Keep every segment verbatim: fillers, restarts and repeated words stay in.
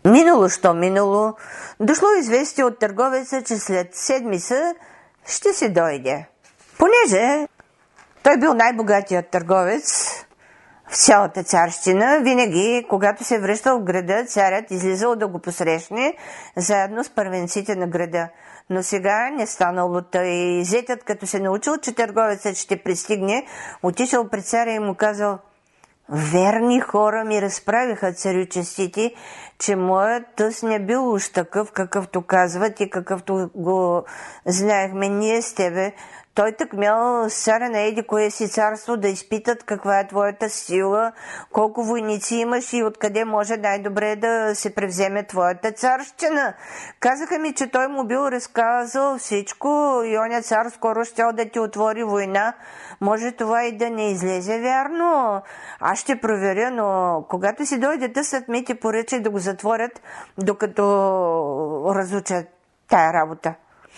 Минало що минало, дошло известие от търговеца, че след седмица ще си дойде. Понеже той бил най-богатият търговец в цялата царщина, винаги, когато се връщал в града, царят излизал да го посрещне заедно с първенците на града. Но сега не станало тъй. Зетът, като се научил, че търговецът ще пристигне, отишъл при царя и му казал: верни хора ми разправиха, царю честити, че моят тъс не бил уж такъв, какъвто казват и какъвто го знаехме ние с тебе. Той так мял с царя на еди кое си царство да изпитат каква е твоята сила, колко войници имаш и откъде може най-добре да се превземе твоята царщина. Казаха ми, че той му бил разказал всичко и оня цар скоро щял да ти отвори война. Може това и да не излезе вярно. Аз ще проверя, но когато си дойде тъсът ми, ти поръчай да го затворят, докато разучат тая работа.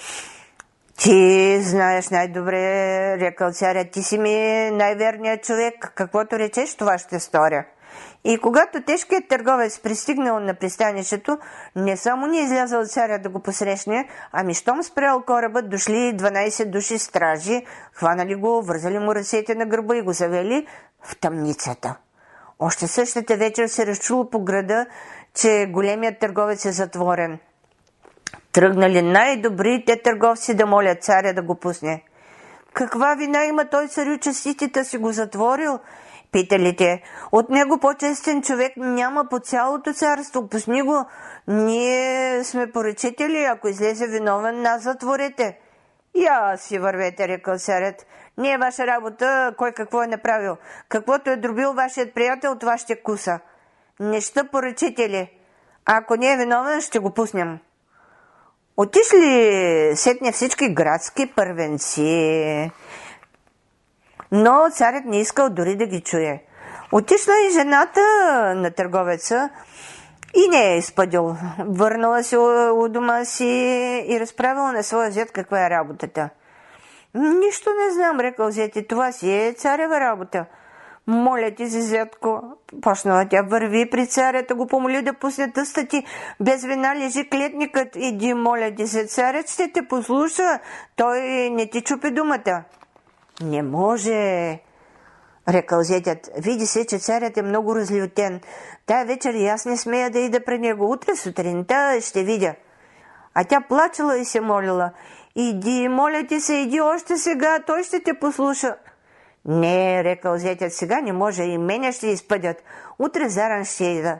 Ти знаеш най-добре, рекал царят, ти си ми най-верният човек, каквото речеш, това ще сторя. И когато тежкият търговец пристигнал на пристанището, не само не излязъл царя да го посрещне, ами щом спрял корабът, дошли дванайсет души стражи, хванали го, вързали му ръцете на гърба и го завели в тъмницата. Още същата вечер се разчуло по града, че големият търговец е затворен. Тръгнали най-добрите търговци да молят царя да го пусне. Каква вина има той, царю честитите, си го затворил? Питали те. От него по-честен човек няма по цялото царство. Пусни го. Ние сме поръчители, ако излезе виновен, нас затворете. Я си вървете, рекал царят. Не е ваша работа кой какво е направил. Каквото е дробил вашият приятел, това ще куса. Не ще поръчители. А ако не е виновен, ще го пуснем. Отишли сетне всички градски първенци, но царят не искал дори да ги чуе. Отишла и жената на търговеца и не е изпъдил. Върнала се у дома си и разправила на своя зет каква е работата. Нищо не знам, рекал зети, това си е царева работа. Моля ти се, зетко, почнала тя, върви при царята, го помоли да пусне тъста ти, без вина лежи клетникът, иди, моля ти се, царят ще те послуша, той не ти чупи думата. Не може, рекал зетят, види се, че царят е много разлютен, тая вечер и аз не смея да ида при него, утре сутринта ще видя. А тя плачела и се молила, иди, моля ти се, иди още сега, той ще те послуша. Не, рекал зетят, сега не може, и мене ще изпъдят. Утре заран ще ида.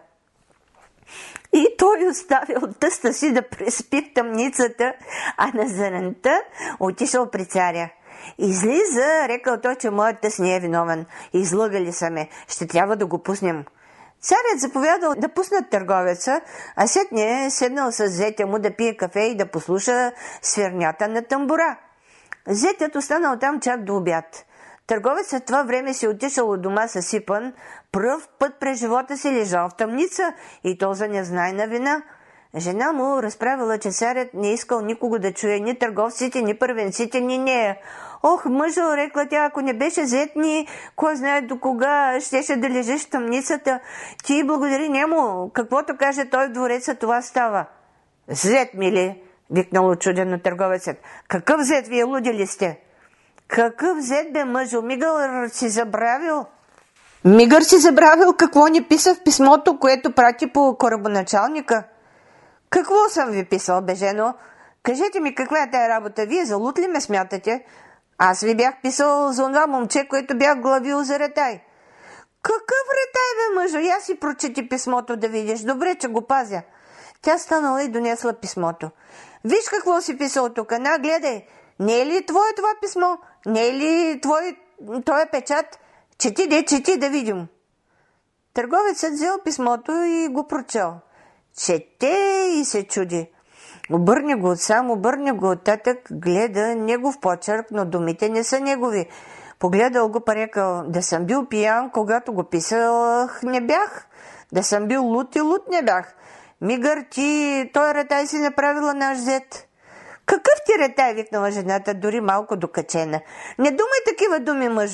И той оставил тъста си да преспи в тъмницата, а на заранта отишъл при царя. Излиза, рекал той, че моят тъс не е виновен. Излъгали са ме, ще трябва да го пуснем. Царят заповядал да пуснат търговеца, а сетне е седнал с зетя му да пие кафе и да послуша свирнята на тамбура. Зетят останал там чак до обяд. Търговецът това време си отишъл от дома съсипан, пръв път през живота си лежал в тъмница и то за незнайна вина. Жена му разправила, че царят не искал никого да чуе, ни търговците, ни първенците, ни нея. Ох, мъжо, рекла тя, ако не беше зет ни, кой знае до кога щеше да лежиш в тъмницата. Ти благодари нему, каквото каже той в двореца, това става. Зет ми ли? Викнал очудено търговецът. Какъв зет, вие лудили сте? Какъв зет бе, мъжо? Мигър си забравил? Мигър си забравил какво ни писа в писмото, което прати по корабоначалника? Какво съм ви писал, бе, жено? Кажете ми каква е тая работа? Вие за луд ли ме смятате? Аз ви бях писал за това момче, което бях главил за ретай. Какъв ретай, бе, мъжо? Я си прочети писмото да видиш. Добре, че го пазя. Тя станала и донесла писмото. Виж какво си писал тук, на, гледай. Не е ли твое това писмо? Не е ли твой, твой печат? Чети, де, чети да видим. Търговецът взел писмото и го прочел. Чете и се чуди. Обърне го отсам, обърне го оттатък, гледа негов почерк, но думите не са негови. Погледал го, парекал, да съм бил пиян, когато го писах, не бях. Да съм бил луд и луд не бях. Мигър, ти, той ретай си направила наш зет. Какъв ти ретай, викнала жената, дори малко докачена. Не думай такива думи, мъжо.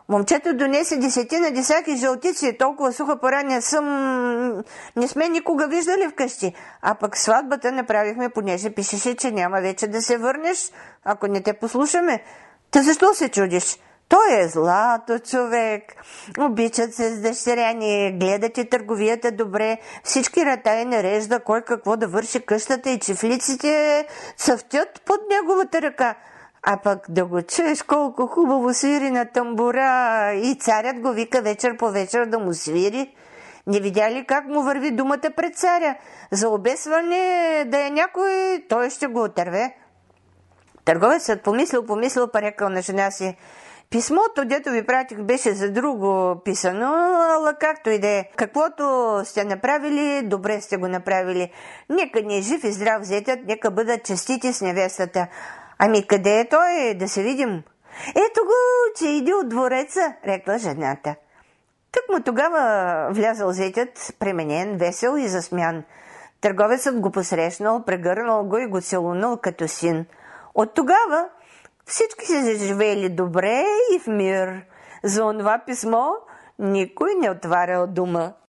Момчето донесе десетина десяки жълтици, толкова суха пора не съм... не сме никога виждали вкъщи. А пък сватбата направихме, понеже пишеше, че няма вече да се върнеш, ако не те послушаме. Та защо се чудиш? Той е злато човек. Обичат се с дъщеря ни, гледате търговията добре, всички ратаи нарежда кой какво да върши къщата и чифлиците цъфтят под неговата ръка. А пък да го чуеш колко хубаво свири на тамбура и царят го вика вечер по вечер да му свири. Не видя ли как му върви думата пред царя? За обесване да е някой, той ще го отърве. Търговецът помислил, помислил, па рекал на жена си: писмото, дето ви пратих, беше за друго писано, ала както и да е. Каквото сте направили, добре сте го направили. Нека ни е жив и здрав зетят, нека бъдат честити с невестата. Ами къде е той? Да се видим. Ето го, че иди от двореца, рекла жената. Тък му тогава влязъл зетят, пременен, весел и засмян. Търговецът го посрещнал, прегърнал го и го целунал като син. От тогава всички се живеели добре и в мир. За онова писмо никой не отварял дума.